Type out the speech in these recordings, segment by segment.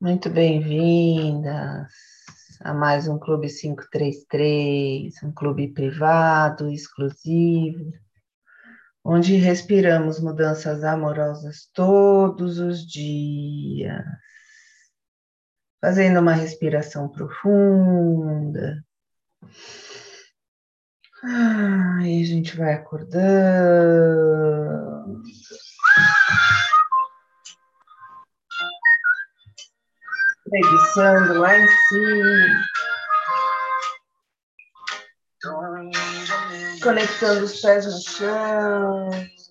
Muito bem-vindas a mais um Clube 533, um clube privado, exclusivo, onde respiramos mudanças amorosas todos os dias, fazendo uma respiração profunda. E a gente vai acordando. Preguiçando lá em cima. Conectando os pés no chão.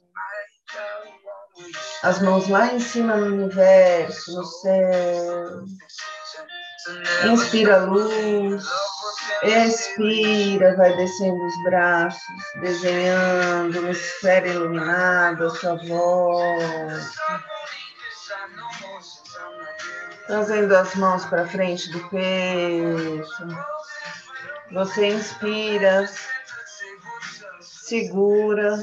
As mãos lá em cima no universo, no céu. Inspira a luz. Expira, vai descendo os braços, desenhando uma esfera iluminada à sua volta. Trazendo as mãos para frente do peito. Você inspira, segura,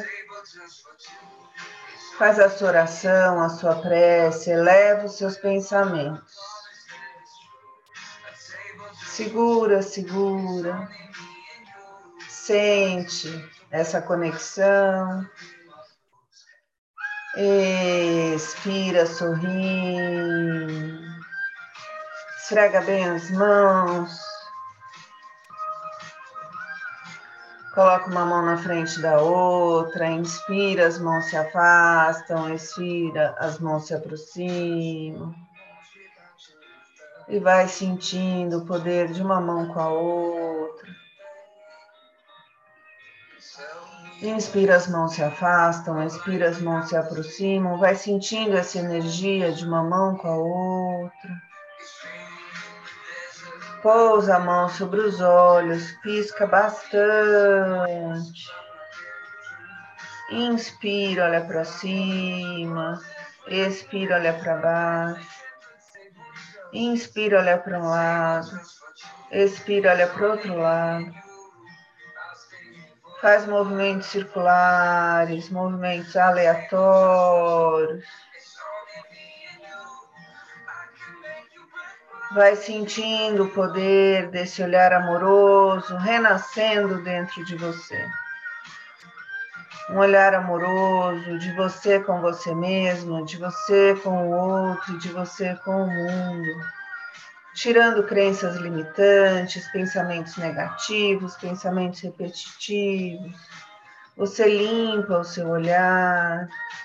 faz a sua oração, a sua prece, eleva os seus pensamentos. Segura, segura. Sente essa conexão. Expira, sorrindo. Esfrega bem as mãos. Coloca uma mão na frente da outra. Inspira, as mãos se afastam. Expira, as mãos se aproximam. E vai sentindo o poder de uma mão com a outra. Inspira, as mãos se afastam, expira, as mãos se aproximam, vai sentindo essa energia de uma mão com a outra. Pousa a mão sobre os olhos, pisca bastante. Inspira, olha para cima, expira, olha para baixo. Inspira, olha para um lado, expira, olha para o outro lado. Faz movimentos circulares, movimentos aleatórios. Vai sentindo o poder desse olhar amoroso renascendo dentro de você. Um olhar amoroso de você com você mesmo, de você com o outro, de você com o mundo. Tirando crenças limitantes, pensamentos negativos, pensamentos repetitivos. Você limpa o seu olhar,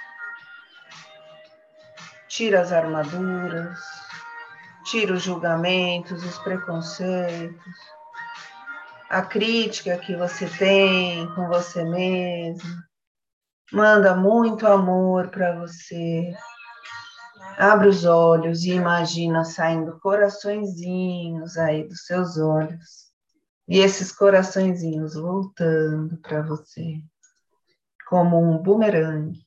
tira as armaduras, tira os julgamentos, os preconceitos, a crítica que você tem com você mesmo. Manda muito amor para você. Abre os olhos e imagina saindo coraçõezinhos aí dos seus olhos. E esses coraçõezinhos voltando para você, como um bumerangue.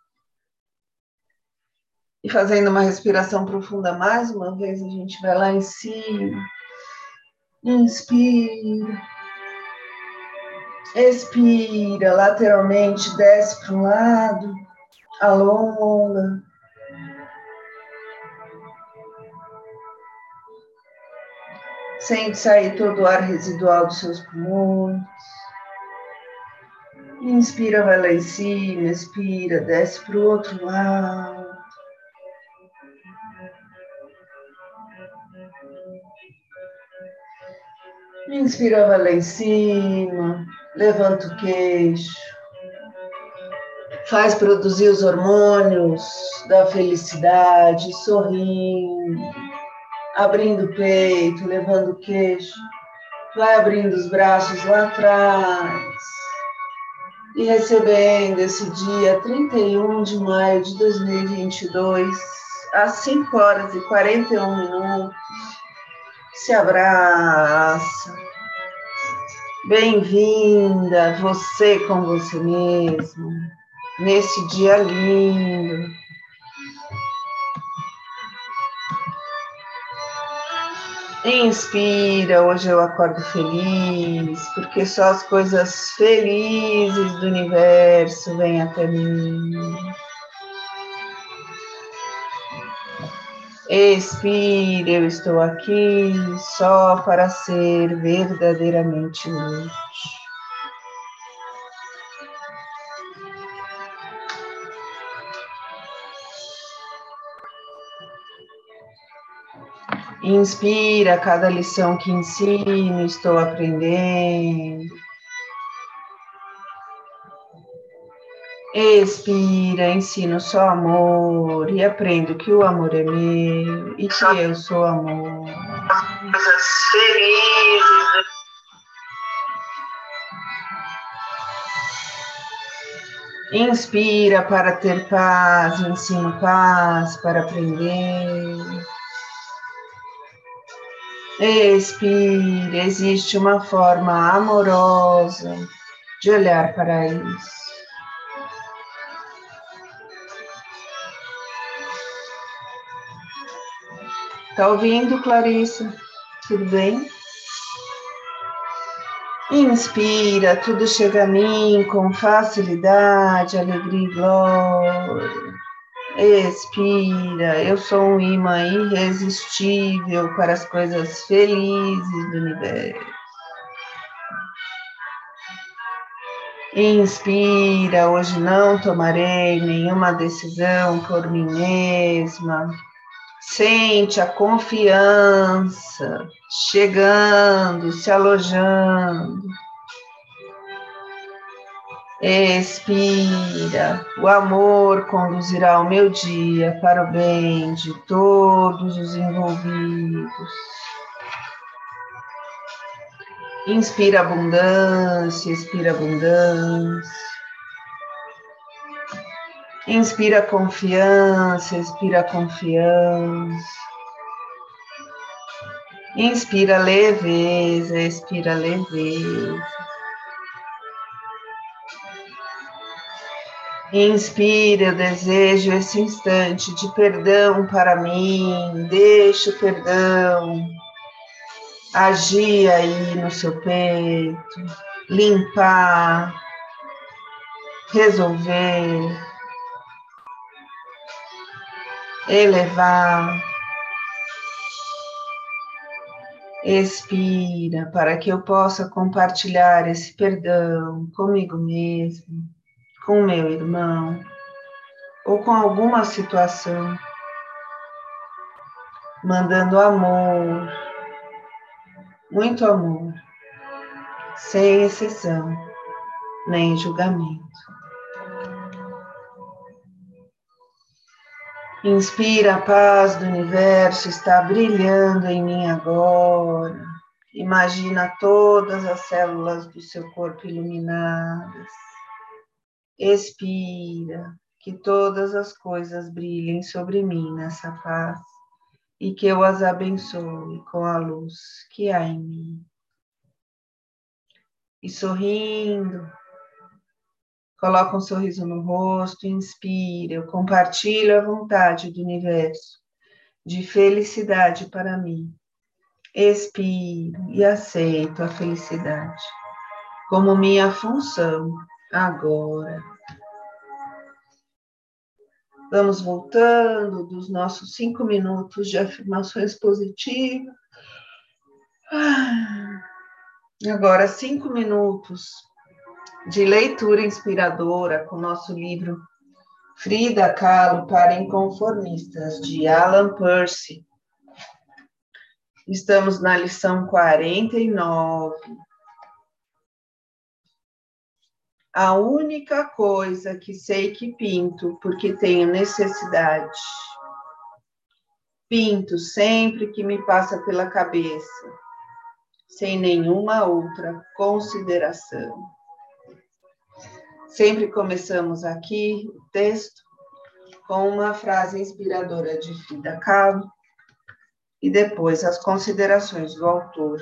E fazendo uma respiração profunda mais uma vez, a gente vai lá em cima. Inspira. Expira, lateralmente, desce para um lado. Alonga. Sente sair todo o ar residual dos seus pulmões. Inspira, vai lá em cima, expira, desce para o outro lado. Inspira, vai lá em cima, levanta o queixo. Faz produzir os hormônios da felicidade, sorrindo, abrindo o peito, levando o queixo. Vai abrindo os braços lá atrás. E recebendo esse dia 31 de maio de 2022, às 5 horas e 41 minutos, se abraça. Bem-vinda, você com você mesmo, nesse dia lindo. Inspira, hoje eu acordo feliz, porque só as coisas felizes do universo vêm até mim. Expire, eu estou aqui só para ser verdadeiramente luz. Inspira, cada lição que ensino, estou aprendendo. Expira, ensino só amor e aprendo que o amor é meu e que eu sou amor. Coisas felizes. Inspira para ter paz, ensino paz para aprender. Expira, existe uma forma amorosa de olhar para isso. Tá ouvindo, Clarissa? Tudo bem? Inspira, tudo chega a mim com facilidade, alegria e glória. Expira, eu sou um imã irresistível para as coisas felizes do universo. Inspira, hoje não tomarei nenhuma decisão por mim mesma. Sente a confiança chegando, se alojando. Expira, o amor conduzirá o meu dia para o bem de todos os envolvidos. Inspira abundância, expira abundância. Inspira confiança, expira confiança. Inspira leveza, expira leveza. Inspira, eu desejo esse instante de perdão para mim. Deixa o perdão agir aí no seu peito, limpar, resolver, elevar. Expira para que eu possa compartilhar esse perdão comigo mesmo, com o meu irmão, ou com alguma situação, mandando amor, muito amor, sem exceção, nem julgamento. Inspira, a paz do universo está brilhando em mim agora. Imagina todas as células do seu corpo iluminadas. Expira, que todas as coisas brilhem sobre mim nessa paz e que eu as abençoe com a luz que há em mim. E sorrindo, coloca um sorriso no rosto, inspira, eu compartilho a vontade do universo de felicidade para mim. Expiro e aceito a felicidade como minha função agora. Vamos voltando dos nossos 5 minutos de afirmações positivas. Agora 5 minutos de leitura inspiradora com o nosso livro Frida Kahlo para Inconformistas, de Alan Percy. Estamos na lição 49. A única coisa que sei que pinto porque tenho necessidade. Pinto sempre que me passa pela cabeça, sem nenhuma outra consideração. Sempre começamos aqui o texto com uma frase inspiradora de Frida Kahlo e depois as considerações do autor.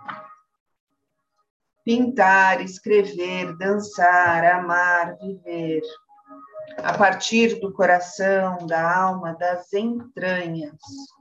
Pintar, escrever, dançar, amar, viver, a partir do coração, da alma, das entranhas.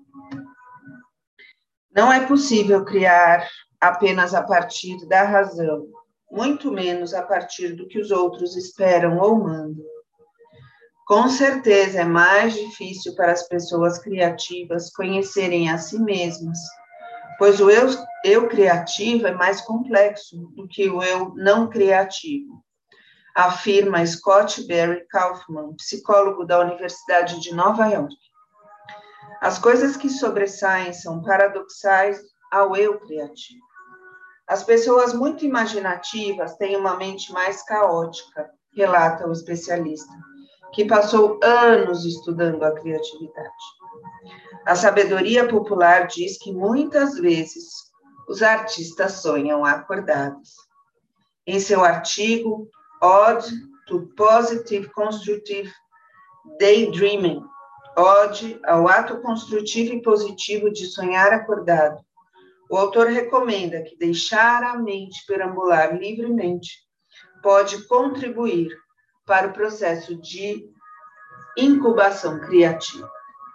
Não é possível criar apenas a partir da razão, muito menos a partir do que os outros esperam ou mandam. Com certeza é mais difícil para as pessoas criativas conhecerem a si mesmas, pois o eu criativo é mais complexo do que o eu não criativo, afirma Scott Barry Kaufman, psicólogo da Universidade de Nova York. As coisas que sobressaem são paradoxais ao eu criativo. As pessoas muito imaginativas têm uma mente mais caótica, relata o especialista, que passou anos estudando a criatividade. A sabedoria popular diz que muitas vezes os artistas sonham acordados. Em seu artigo Ode to Positive Constructive Daydreaming, Ode ao ato construtivo e positivo de sonhar acordado, o autor recomenda que deixar a mente perambular livremente pode contribuir para o processo de incubação criativa.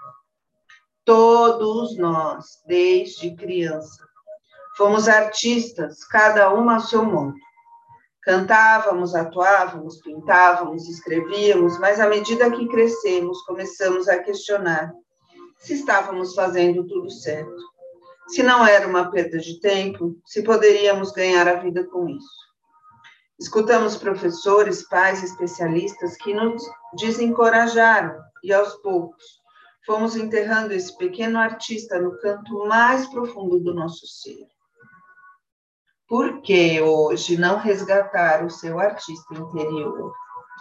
Todos nós, desde criança, fomos artistas, cada uma ao seu modo. Cantávamos, atuávamos, pintávamos, escrevíamos, mas à medida que crescemos, começamos a questionar se estávamos fazendo tudo certo, se não era uma perda de tempo, se poderíamos ganhar a vida com isso. Escutamos professores, pais, especialistas que nos desencorajaram e, aos poucos, fomos enterrando esse pequeno artista no canto mais profundo do nosso ser. Por que hoje não resgatar o seu artista interior?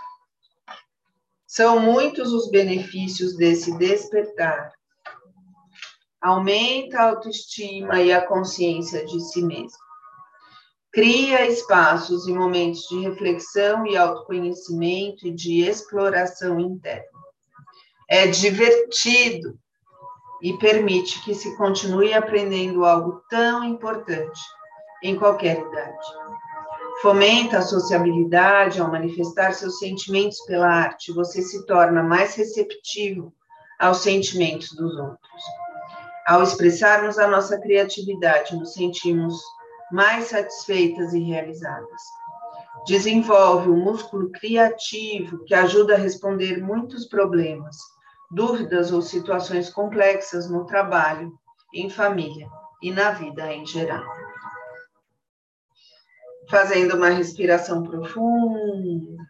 São muitos os benefícios desse despertar. Aumenta a autoestima e a consciência de si mesmo. Cria espaços e momentos de reflexão e autoconhecimento e de exploração interna. É divertido e permite que se continue aprendendo algo tão importante em qualquer idade. Fomenta a sociabilidade ao manifestar seus sentimentos pela arte. Você se torna mais receptivo aos sentimentos dos outros. Ao expressarmos a nossa criatividade, nos sentimos mais satisfeitas e realizadas. Desenvolve um músculo criativo que ajuda a responder muitos problemas, dúvidas ou situações complexas no trabalho, em família e na vida em geral. Fazendo uma respiração profunda,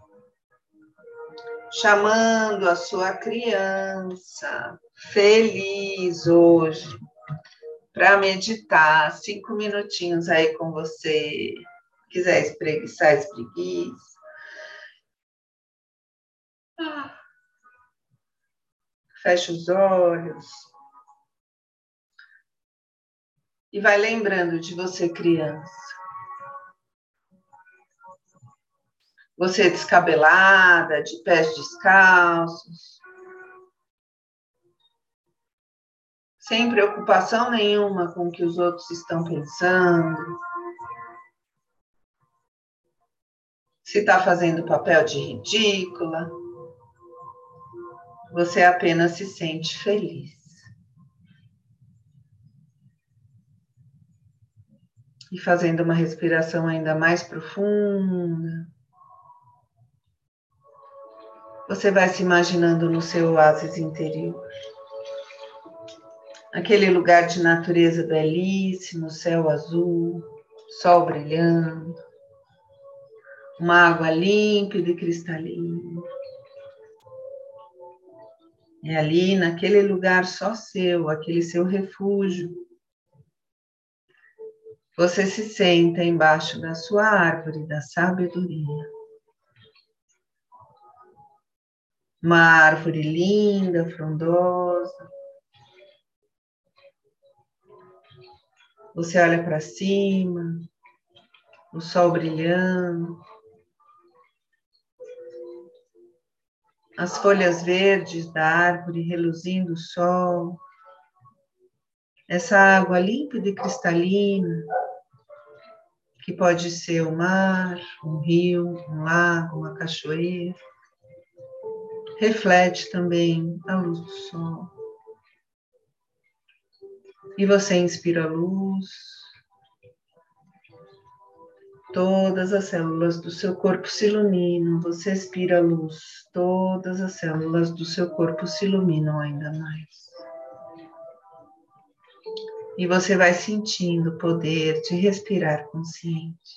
chamando a sua criança feliz hoje para meditar 5 minutinhos aí com você. Quiser espreguiçar, espreguiça. Fecha os olhos. E vai lembrando de você, criança. Você descabelada, de pés descalços. Sem preocupação nenhuma com o que os outros estão pensando. Se está fazendo papel de ridícula. Você apenas se sente feliz. E fazendo uma respiração ainda mais profunda. Você vai se imaginando no seu oásis interior. Aquele lugar de natureza belíssimo, céu azul, sol brilhando. Uma água límpida e cristalina. É ali, naquele lugar só seu, aquele seu refúgio. Você se senta embaixo da sua árvore da sabedoria. Uma árvore linda, frondosa. Você olha para cima, o sol brilhando. As folhas verdes da árvore reluzindo o sol. Essa água límpida e cristalina, que pode ser o mar, um rio, um lago, uma cachoeira. Reflete também a luz do sol. E você inspira a luz. Todas as células do seu corpo se iluminam, você expira a luz, todas as células do seu corpo se iluminam ainda mais. E você vai sentindo o poder de respirar consciente.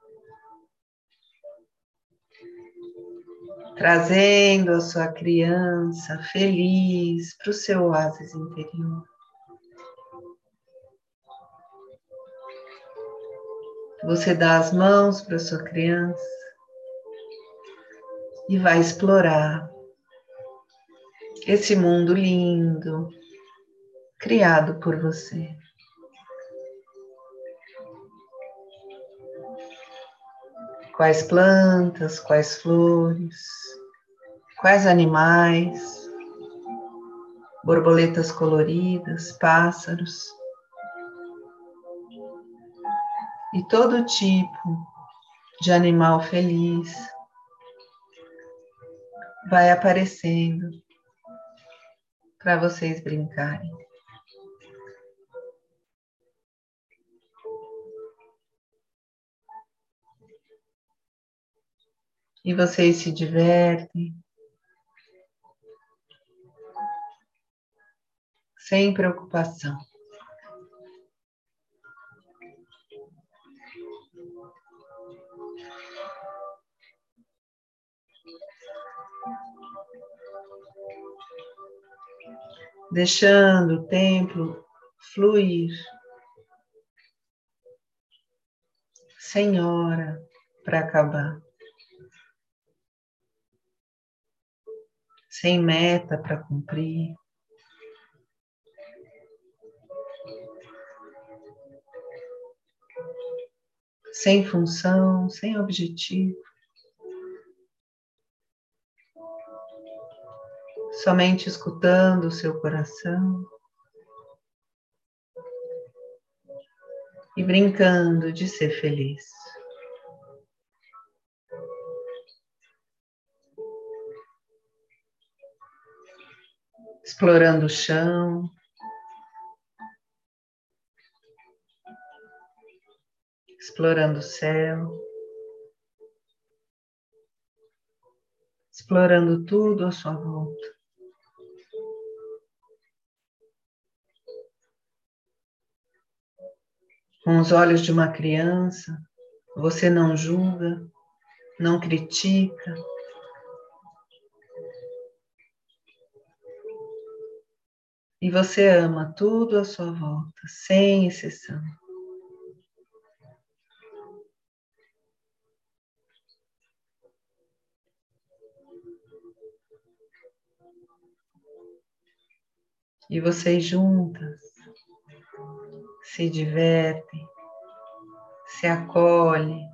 Trazendo a sua criança feliz para o seu oásis interior. Você dá as mãos para a sua criança e vai explorar esse mundo lindo criado por você. Quais plantas, quais flores, quais animais, borboletas coloridas, pássaros e todo tipo de animal feliz vai aparecendo para vocês brincarem. E vocês se divertem sem preocupação. Deixando o tempo fluir, sem hora para acabar, sem meta para cumprir, sem função, sem objetivo, somente escutando o seu coração e brincando de ser feliz. Explorando o chão, explorando o céu, explorando tudo à sua volta. Com os olhos de uma criança, você não julga, não critica, e você ama tudo à sua volta, sem exceção. E vocês juntas se divertem, se acolhem,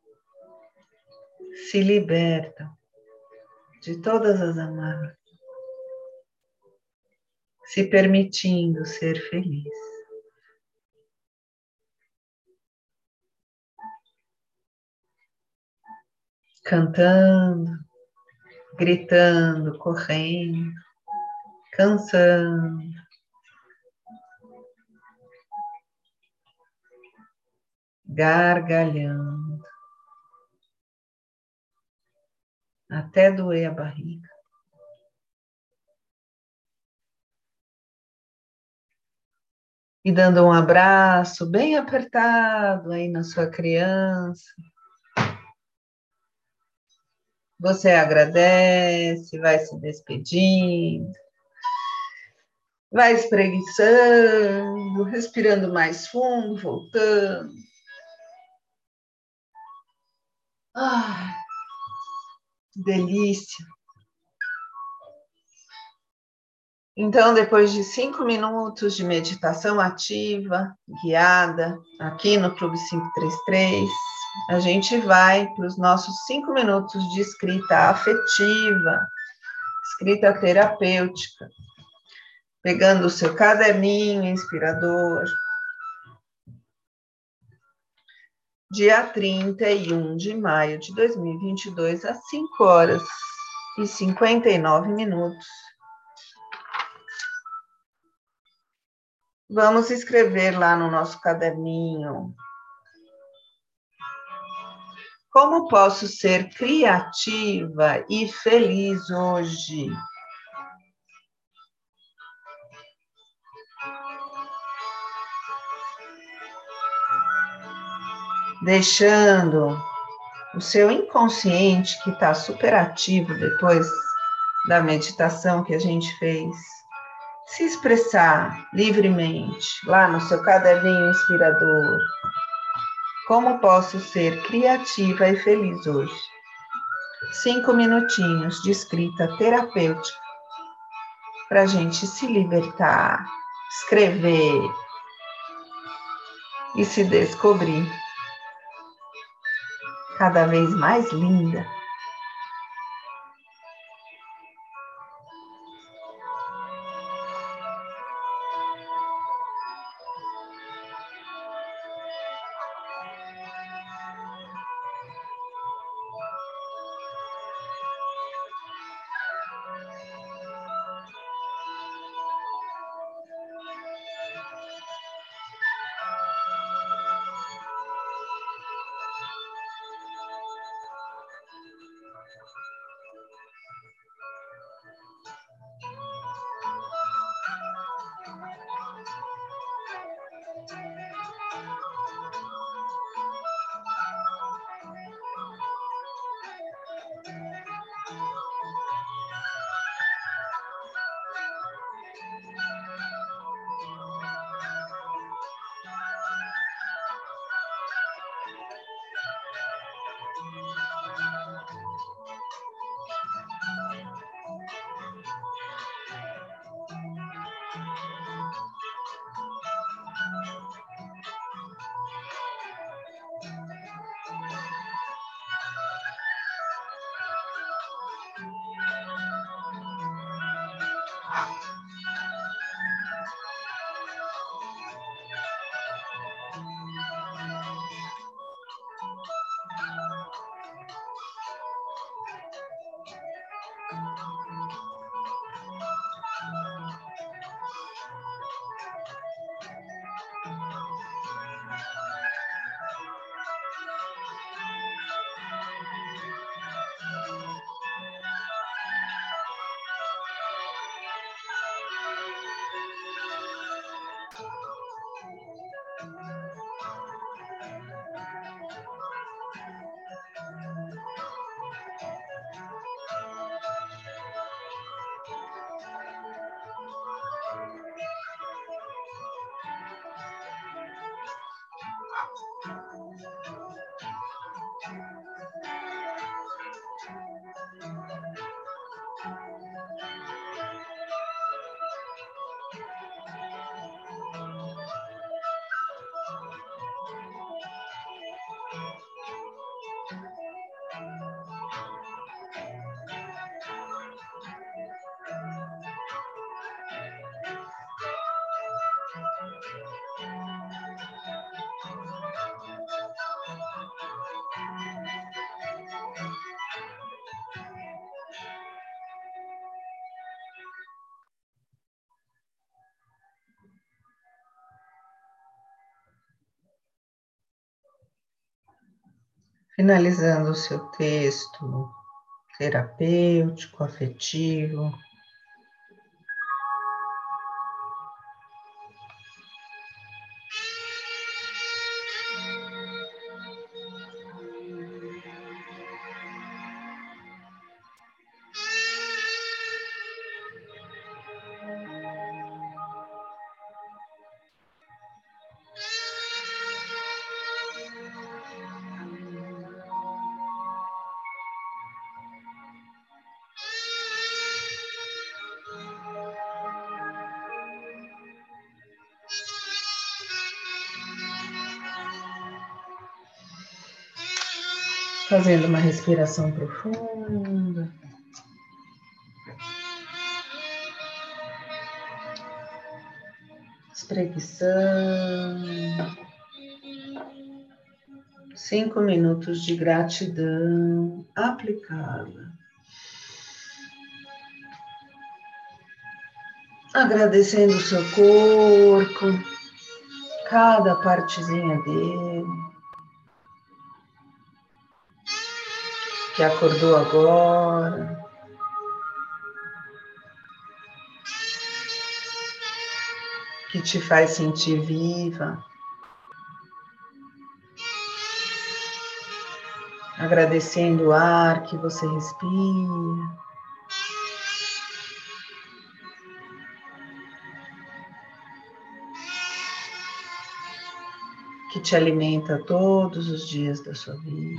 se libertam de todas as amarras, se permitindo ser feliz. Cantando, gritando, correndo, cansando, gargalhando, até doer a barriga. E dando um abraço bem apertado aí na sua criança. Você agradece, vai se despedindo, vai espreguiçando, respirando mais fundo, voltando. Ah, que delícia. Então, depois de 5 minutos de meditação ativa, guiada, aqui no Clube 533, a gente vai para os nossos 5 minutos de escrita afetiva, escrita terapêutica, pegando o seu caderninho inspirador. Dia 31 de maio de 2022, às 5 horas e 59 minutos. Vamos escrever lá no nosso caderninho Como posso ser criativa e feliz hoje? Deixando o seu inconsciente, que está super ativo depois da meditação que a gente fez, se expressar livremente lá no seu caderninho inspirador. Como posso ser criativa e feliz hoje? 5 minutinhos de escrita terapêutica para a gente se libertar, escrever e se descobrir cada vez mais linda. Finalizando o seu texto terapêutico, afetivo, fazendo uma respiração profunda. Espreguiçando. 5 minutos de gratidão aplicada. Agradecendo o seu corpo, cada partezinha dele. que acordou agora, que te faz sentir viva, agradecendo o ar que você respira, que te alimenta todos os dias da sua vida.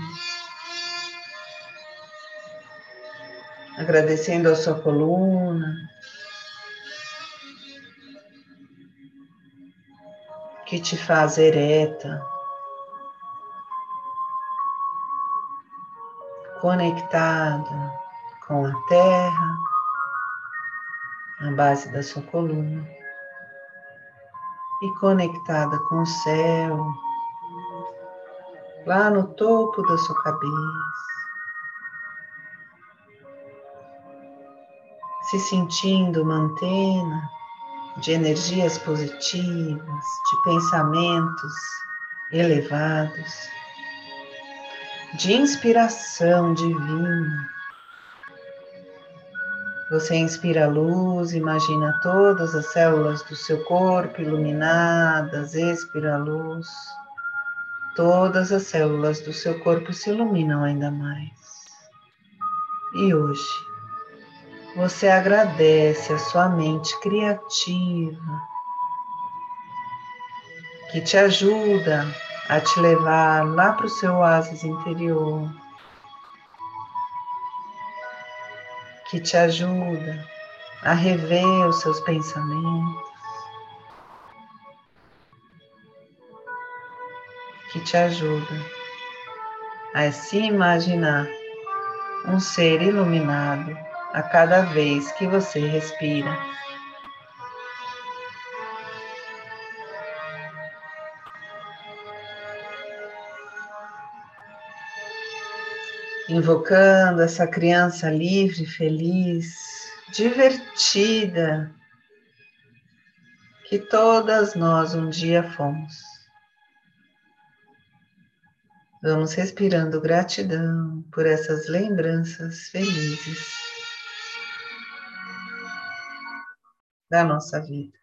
Agradecendo a sua coluna, que te faz ereta, conectada com a terra, na base da sua coluna, e conectada com o céu, lá no topo da sua cabeça, se sentindo uma antena de energias positivas, de pensamentos elevados, de inspiração divina. Você inspira a luz, imagina todas as células do seu corpo iluminadas, expira a luz. Todas as células do seu corpo se iluminam ainda mais. E hoje, você agradece a sua mente criativa, que te ajuda a te levar lá para o seu oásis interior, que te ajuda a rever os seus pensamentos, que te ajuda a se imaginar um ser iluminado a cada vez que você respira. Invocando essa criança livre, feliz, divertida, que todas nós um dia fomos. Vamos respirando gratidão por essas lembranças felizes da nossa vida.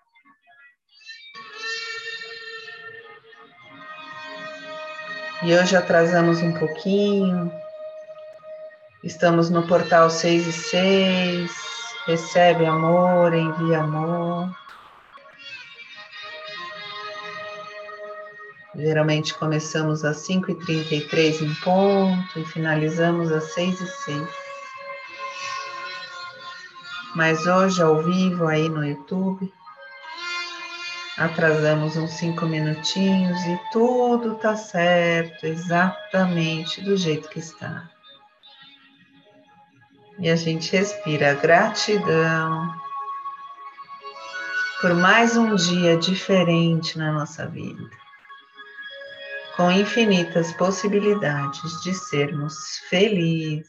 E hoje atrasamos um pouquinho, estamos no portal 6 e 6, recebe amor, envia amor. Geralmente começamos às 5h33 em ponto e finalizamos às 6h06. Mas hoje, ao vivo, aí no YouTube, atrasamos uns 5 minutinhos e tudo tá certo, exatamente do jeito que está. E a gente respira gratidão por mais um dia diferente na nossa vida, com infinitas possibilidades de sermos felizes.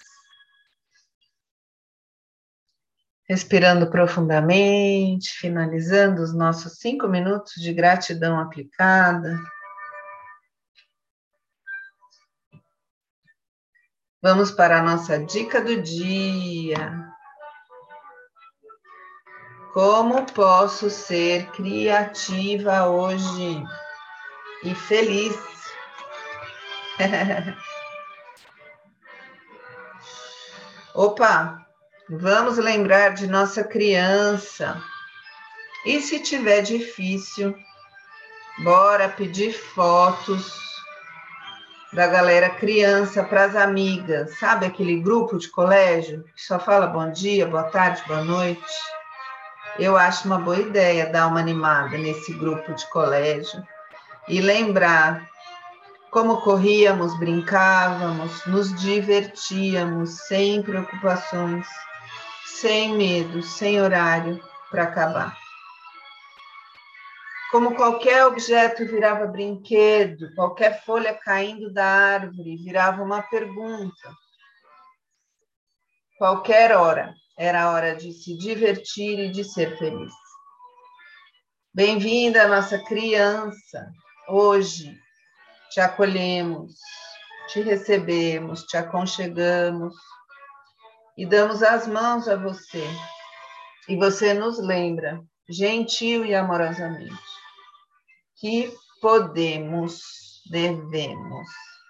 Respirando profundamente, finalizando os nossos 5 minutos de gratidão aplicada. Vamos para a nossa dica do dia. Como posso ser criativa hoje e feliz? Opa, vamos lembrar de nossa criança. E se tiver difícil, bora pedir fotos da galera criança para as amigas. Sabe aquele grupo de colégio que só fala bom dia, boa tarde, boa noite? Eu acho uma boa ideia dar uma animada nesse grupo de colégio e lembrar como corríamos, brincávamos, nos divertíamos, sem preocupações, sem medo, sem horário para acabar. Como qualquer objeto virava brinquedo, qualquer folha caindo da árvore virava uma pergunta. Qualquer hora era a hora de se divertir e de ser feliz. Bem-vinda, nossa criança. Hoje te acolhemos te recebemos, te aconchegamos e damos as mãos a você. E você nos lembra, gentil e amorosamente, que podemos, devemos,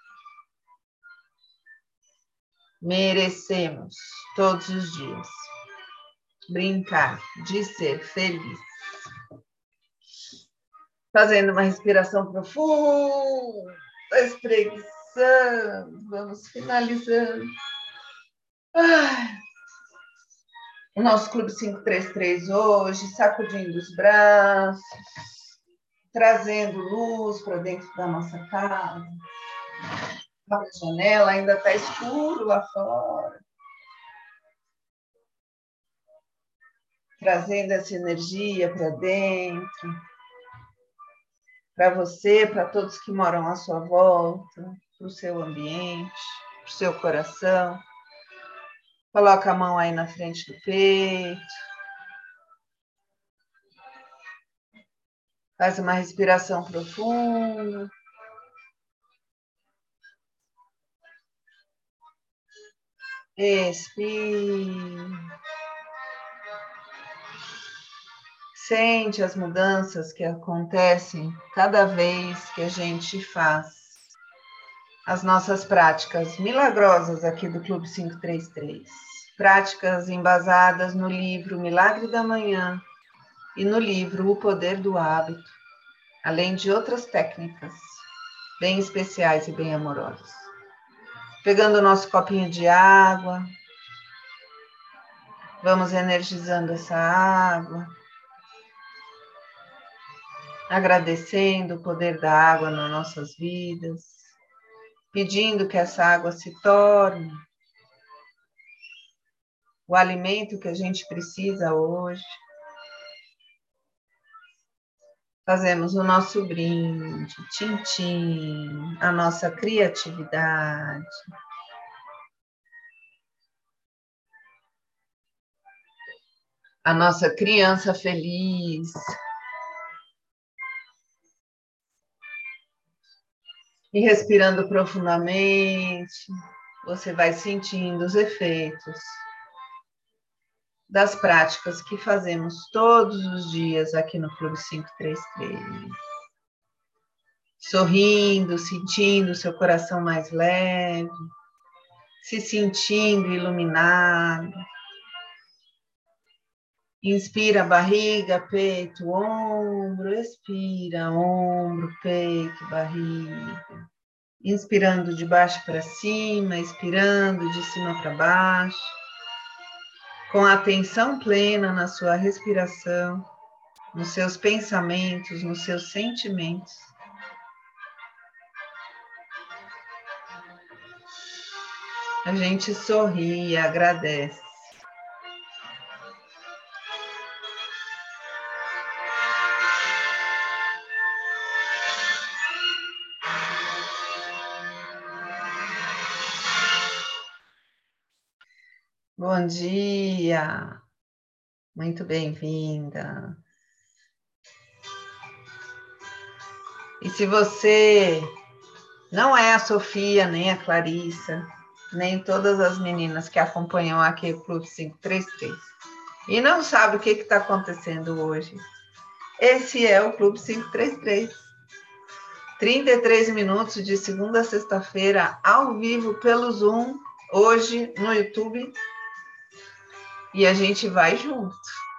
merecemos todos os dias brincar de ser feliz. Fazendo uma respiração profunda, espreguiçando, vamos finalizando. O nosso Clube 533 hoje, sacudindo os braços, trazendo luz para dentro da nossa casa. Abre a janela, ainda está escuro lá fora. Trazendo essa energia para dentro. Para você, para todos que moram à sua volta, para o seu ambiente, para o seu coração. Coloca a mão aí na frente do peito. Faz uma respiração profunda. Expire. Sente as mudanças que acontecem cada vez que a gente faz as nossas práticas milagrosas aqui do Clube 533. Práticas embasadas no livro Milagre da Manhã e no livro O Poder do Hábito, além de outras técnicas bem especiais e bem amorosas. Pegando o nosso copinho de água, vamos energizando essa água, agradecendo o poder da água nas nossas vidas, pedindo que essa água se torne o alimento que a gente precisa hoje. Fazemos o nosso brinde, tchim-tchim, a nossa criatividade. A nossa criança feliz. E respirando profundamente, você vai sentindo os efeitos das práticas que fazemos todos os dias aqui no Clube 533. Sorrindo, sentindo seu coração mais leve, se sentindo iluminado. Inspira barriga, peito, ombro, expira, ombro, peito, barriga. Inspirando de baixo para cima, expirando de cima para baixo. Com atenção plena na sua respiração, nos seus pensamentos, nos seus sentimentos. A gente sorri e agradece. Bom dia, muito bem-vinda. E se você não é a Sofia, nem a Clarissa, nem todas as meninas que acompanham aqui o Clube 533, e não sabe o que está acontecendo hoje, esse é o Clube 533. 33 minutos de segunda a sexta-feira, ao vivo pelo Zoom, hoje no YouTube, e a gente vai junto.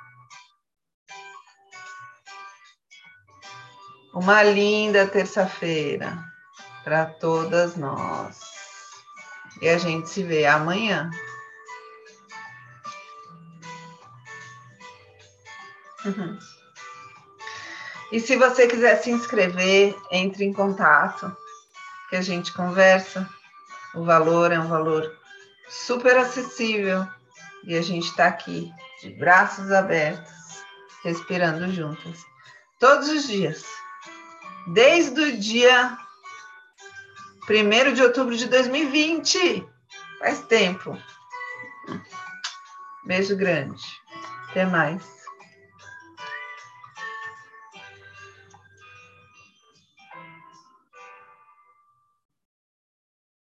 Uma linda terça-feira para todas nós. E a gente se vê amanhã. E se você quiser se inscrever, entre em contato, que a gente conversa. O valor é um valor super acessível. E a gente está aqui, de braços abertos, respirando juntas. Todos os dias. Desde o dia 1º de outubro de 2020. Faz tempo. Beijo grande. Até mais.